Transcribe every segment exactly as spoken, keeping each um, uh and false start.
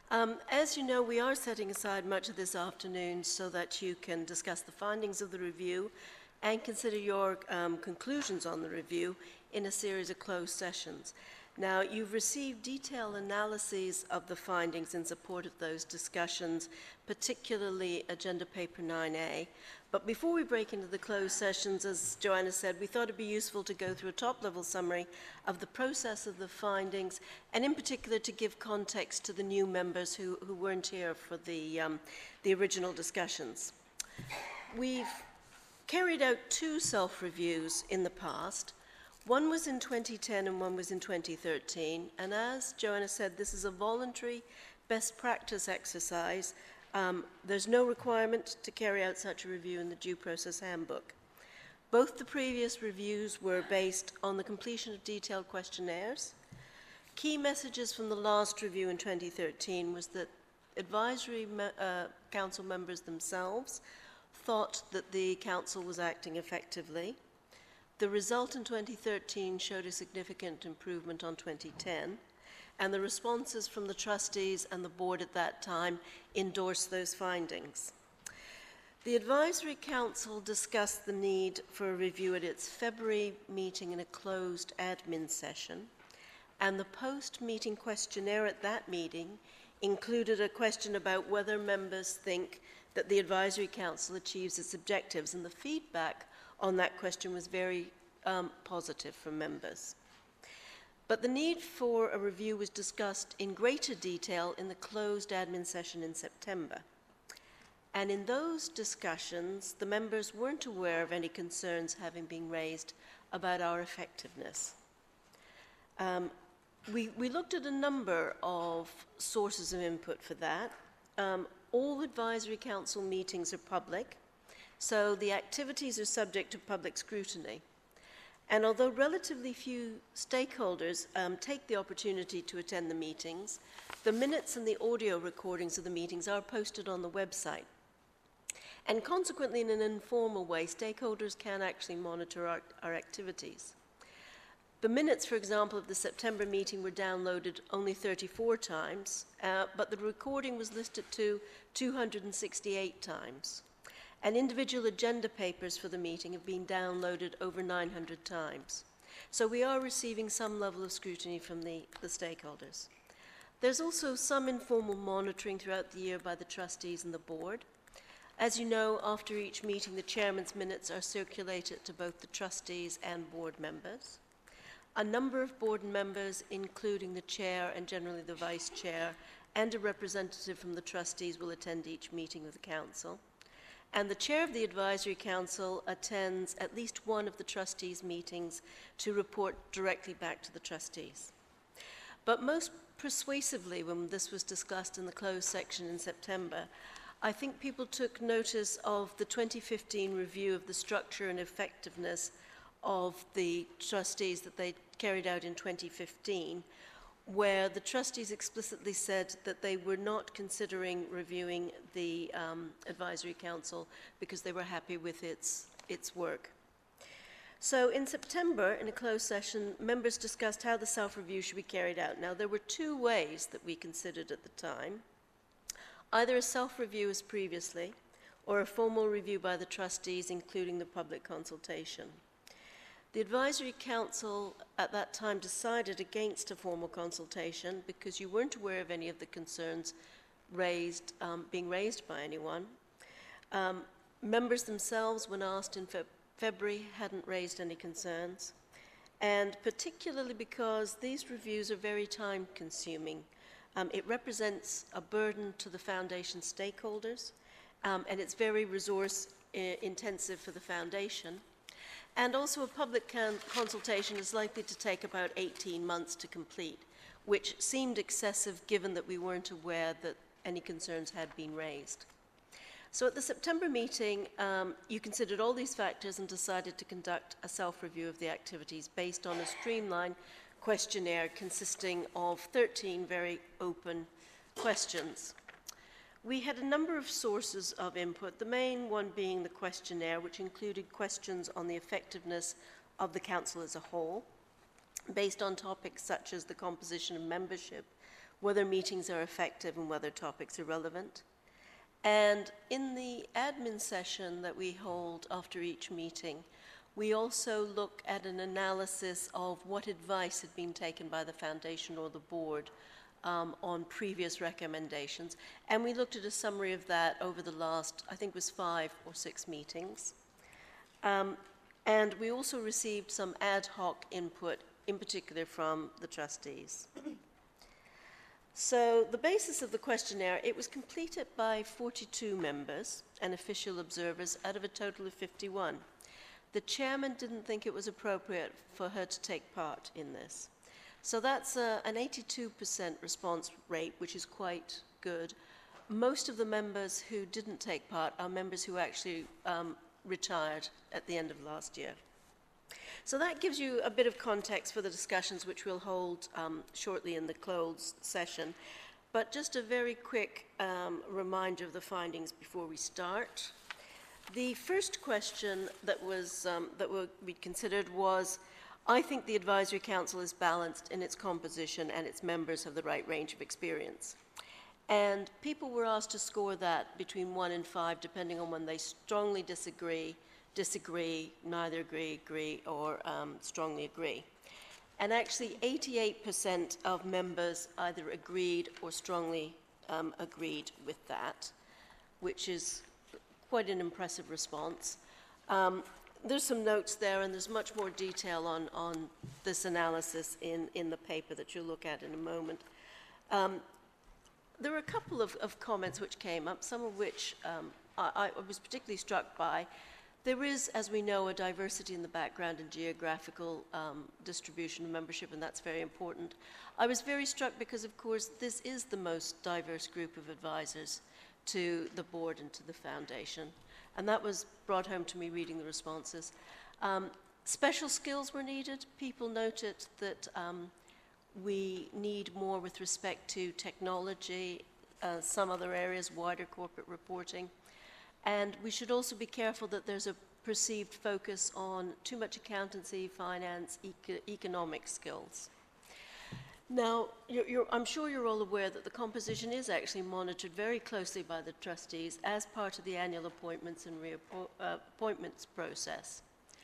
Um, as you know, we are setting aside much of this afternoon so that you can discuss the findings of the review and consider your um, conclusions on the review in a series of closed sessions. Now, you've received detailed analyses of the findings in support of those discussions, particularly Agenda Paper nine A. But before we break into the closed sessions, as Joanna said, we thought it'd be useful to go through a top-level summary of the process of the findings, and in particular to give context to the new members who, who weren't here for the, um, the original discussions. We've carried out two self-reviews in the past. One was in twenty ten and one was in twenty thirteen. And as Joanna said, this is a voluntary best practice exercise. Um, there's no requirement to carry out such a review in the Due Process Handbook. Both the previous reviews were based on the completion of detailed questionnaires. Key messages from the last review in twenty thirteen was that advisory me uh, council members themselves thought that the council was acting effectively. The result in twenty thirteen showed a significant improvement on twenty ten, and the responses from the trustees and the board at that time endorsed those findings. The Advisory Council discussed the need for a review at its February meeting in a closed admin session, and the post-meeting questionnaire at that meeting included a question about whether members think that the Advisory Council achieves its objectives, and the feedback on that question was very um, positive from members. But the need for a review was discussed in greater detail in the closed admin session in September. And in those discussions, the members weren't aware of any concerns having been raised about our effectiveness. Um, we, we looked at a number of sources of input for that. Um, all Advisory Council meetings are public, so the activities are subject to public scrutiny. And although relatively few stakeholders um, take the opportunity to attend the meetings, the minutes and the audio recordings of the meetings are posted on the website. And consequently, in an informal way, stakeholders can actually monitor our, our activities. The minutes, for example, of the September meeting were downloaded only thirty-four times, uh, but the recording was listed to two hundred sixty-eight times. And individual agenda papers for the meeting have been downloaded over nine hundred times. So we are receiving some level of scrutiny from the, the stakeholders. There's also some informal monitoring throughout the year by the trustees and the board. As you know, after each meeting, the chairman's minutes are circulated to both the trustees and board members. A number of board members, including the chair and generally the vice chair, and a representative from the trustees will attend each meeting of the council. And the chair of the Advisory Council attends at least one of the trustees' meetings to report directly back to the trustees. But most persuasively, when this was discussed in the closed section in September, I think people took notice of the twenty fifteen review of the structure and effectiveness of the trustees that they carried out in twenty fifteen, where the trustees explicitly said that they were not considering reviewing the um, Advisory Council because they were happy with its, its work. So in September, in a closed session, members discussed how the self-review should be carried out. Now, there were two ways that we considered at the time: either a self-review as previously, or a formal review by the trustees, including the public consultation. The Advisory Council at that time decided against a formal consultation because you weren't aware of any of the concerns raised, um, being raised by anyone. Um, members themselves, when asked in Fe February, hadn't raised any concerns, and particularly because these reviews are very time-consuming. Um, it represents a burden to the foundation stakeholders, um, and it's very resource-intensive for the foundation. And also a public consultation is likely to take about eighteen months to complete, which seemed excessive given that we weren't aware that any concerns had been raised. So at the September meeting, um, you considered all these factors and decided to conduct a self-review of the activities based on a streamlined questionnaire consisting of thirteen very open questions. We had a number of sources of input, the main one being the questionnaire, which included questions on the effectiveness of the council as a whole, based on topics such as the composition of membership, whether meetings are effective and whether topics are relevant. And in the admin session that we hold after each meeting, we also look at an analysis of what advice had been taken by the foundation or the board um, on previous recommendations. And we looked at a summary of that over the last, I think it was five or six meetings. Um, and we also received some ad hoc input, in particular from the trustees. So the basis of the questionnaire, it was completed by forty-two members and official observers out of a total of fifty-one. The chairman didn't think it was appropriate for her to take part in this. So that's a, an eighty-two percent response rate, which is quite good. Most of the members who didn't take part are members who actually um, retired at the end of last year. So that gives you a bit of context for the discussions which we'll hold um, shortly in the closed session. But just a very quick um, reminder of the findings before we start. The first question that was um, that we considered was, I think the Advisory Council is balanced in its composition and its members have the right range of experience. And people were asked to score that between one and five, depending on when they strongly disagree, disagree, neither agree, agree, or um, strongly agree. And actually, eighty-eight percent of members either agreed or strongly um, agreed with that, which is quite an impressive response. Um, there's some notes there, and there's much more detail on, on this analysis in, in the paper that you'll look at in a moment. Um, there were a couple of, of comments which came up, some of which um, I, I was particularly struck by. There is, as we know, a diversity in the background and geographical um, distribution of membership, and that's very important. I was very struck because, of course, this is the most diverse group of advisors to the board and to the foundation. And that was brought home to me reading the responses. Um, special skills were needed. People noted that um, we need more with respect to technology, uh, some other areas, wider corporate reporting. And we should also be careful that there's a perceived focus on too much accountancy, finance, eco economic skills. Now, you're, you're, I'm sure you're all aware that the composition is actually monitored very closely by the trustees as part of the annual appointments and reappointments uh, process.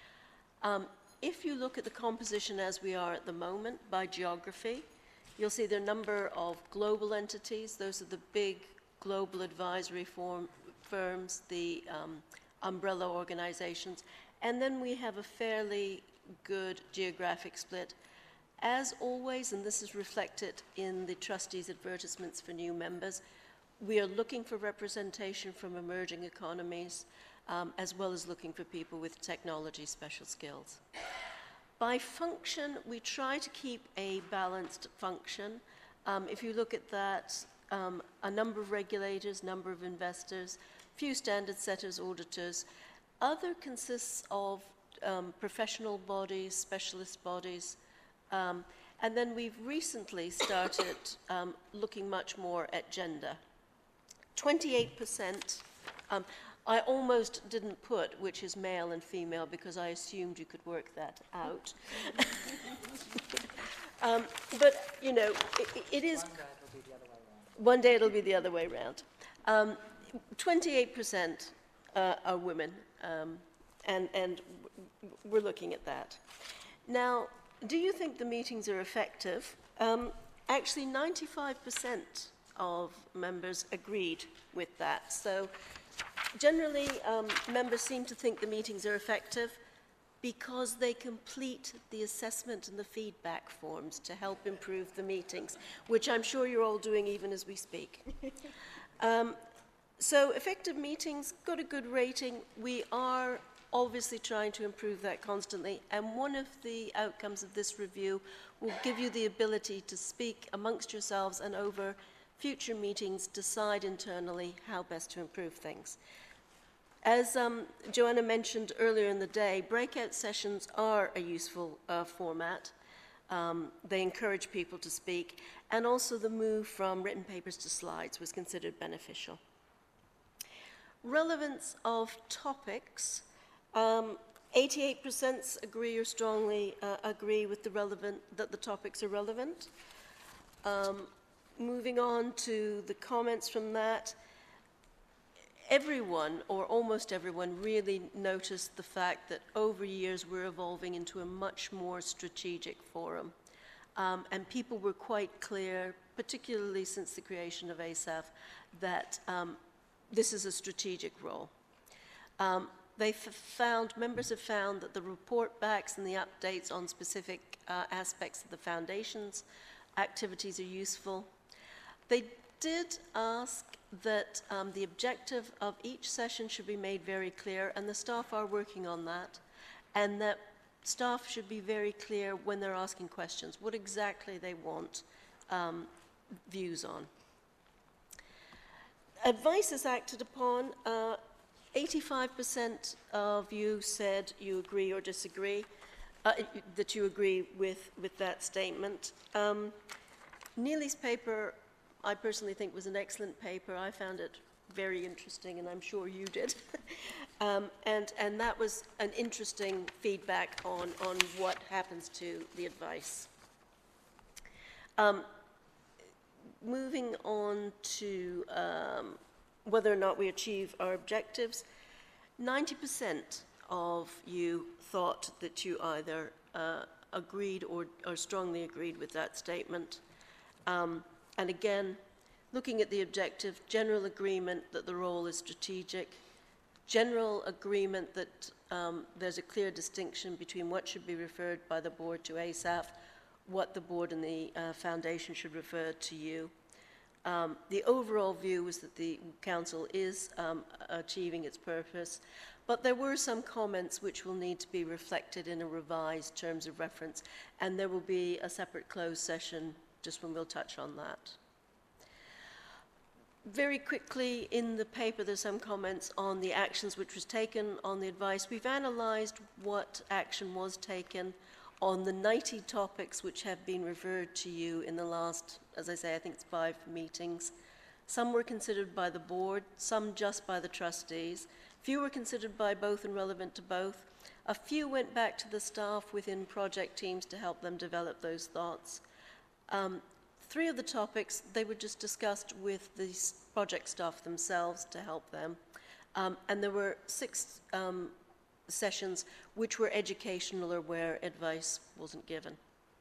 Um, if you look at the composition as we are at the moment by geography, you'll see there are a number of global entities. Those are the big global advisory form, firms, the um, umbrella organizations, and then we have a fairly good geographic split. As always, and this is reflected in the trustees' advertisements for new members, we are looking for representation from emerging economies, um, as well as looking for people with technology special skills. By function, we try to keep a balanced function. Um, if you look at that, um, a number of regulators, number of investors, few standard setters, auditors. Other consists of um, professional bodies, specialist bodies, um, and then we've recently started um, looking much more at gender. twenty-eight percent, um, I almost didn't put which is male and female because I assumed you could work that out. um, but, you know, it, it is... One day it'll be the other way around. Um, twenty-eight percent uh, are women, um, and, and we're looking at that. Now, do you think the meetings are effective? Um, actually, ninety-five percent of members agreed with that. So generally, um, members seem to think the meetings are effective because they complete the assessment and the feedback forms to help improve the meetings, which I'm sure you're all doing even as we speak. um, so effective meetings got a good rating. We are obviously trying to improve that constantly, and one of the outcomes of this review will give you the ability to speak amongst yourselves and over future meetings decide internally how best to improve things. As um, Joanna mentioned earlier in the day, breakout sessions are a useful uh, format. Um, they encourage people to speak, and also the move from written papers to slides was considered beneficial. Relevance of topics. Um, eighty-eight percent agree or strongly uh, agree with the relevant, that the topics are relevant. Um, moving on to the comments from that, everyone, or almost everyone, really noticed the fact that over years we're evolving into a much more strategic forum. Um, and people were quite clear, particularly since the creation of A S A F, that um, this is a strategic role. Um, they found, members have found that the report backs and the updates on specific uh, aspects of the Foundation's activities are useful. They did ask that um, the objective of each session should be made very clear, and the staff are working on that, and that staff should be very clear when they're asking questions, what exactly they want um, views on. Advice is acted upon. Uh, eighty-five percent of you said you agree or disagree, uh, that you agree with, with that statement. Um, Neely's paper, I personally think, was an excellent paper. I found it very interesting, and I'm sure you did. um, and, and that was an interesting feedback on, on what happens to the advice. Um, moving on to um, whether or not we achieve our objectives, ninety percent of you thought that you either uh, agreed or, or strongly agreed with that statement. Um, and again, looking at the objective, general agreement that the role is strategic, general agreement that um, there's a clear distinction between what should be referred by the board to A S A F, what the board and the uh, Foundation should refer to you. Um, the overall view was that the Council is um, achieving its purpose, but there were some comments which will need to be reflected in a revised terms of reference, and there will be a separate closed session just when we'll touch on that. Very quickly, in the paper, there's some comments on the actions which was taken on the advice. We've analysed what action was taken on the ninety topics which have been referred to you in the last, as I say, I think it's five meetings. Some were considered by the board, some just by the trustees. Few were considered by both and relevant to both. A few went back to the staff within project teams to help them develop those thoughts. Um, Three of the topics, they were just discussed with the project staff themselves to help them. Um, and there were six um, sessions which were educational or where advice wasn't given.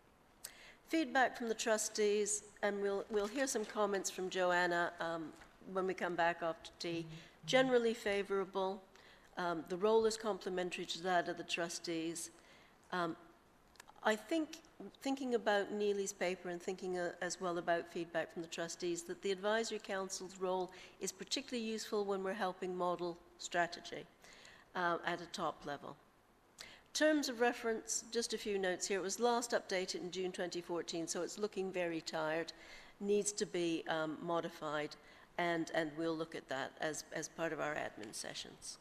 Feedback from the trustees, and we'll, we'll hear some comments from Joanna um, when we come back after tea. Generally favourable. Um, the role is complementary to that of the trustees. Um, I think, thinking about Neely's paper and thinking uh, as well about feedback from the trustees, that the Advisory Council's role is particularly useful when we're helping model strategy uh, at a top level. Terms of reference, just a few notes here. It was last updated in June twenty fourteen, so it's looking very tired, needs to be um, modified, and, and we'll look at that as, as part of our admin sessions.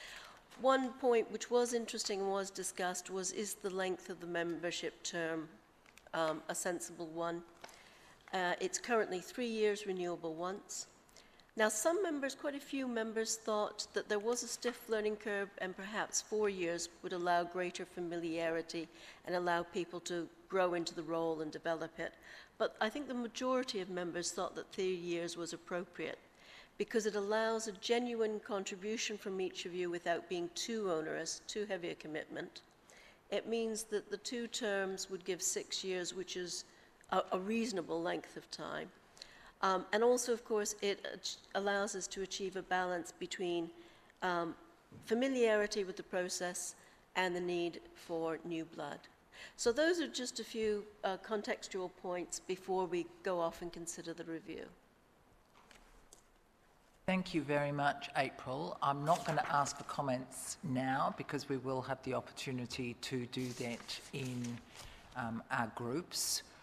One point which was interesting and was discussed was, is the length of the membership term um, a sensible one? Uh, it's currently three years, renewable once. Now, some members, quite a few members, thought that there was a stiff learning curve and perhaps four years would allow greater familiarity and allow people to grow into the role and develop it. But I think the majority of members thought that three years was appropriate, because it allows a genuine contribution from each of you without being too onerous, too heavy a commitment. It means that the two terms would give six years, which is a, a reasonable length of time. Um, and also, of course, it allows us to achieve a balance between um, familiarity with the process and the need for new blood. So those are just a few uh, contextual points before we go off and consider the review. Thank you very much, April. I'm not going to ask for comments now because we will have the opportunity to do that in um, our groups.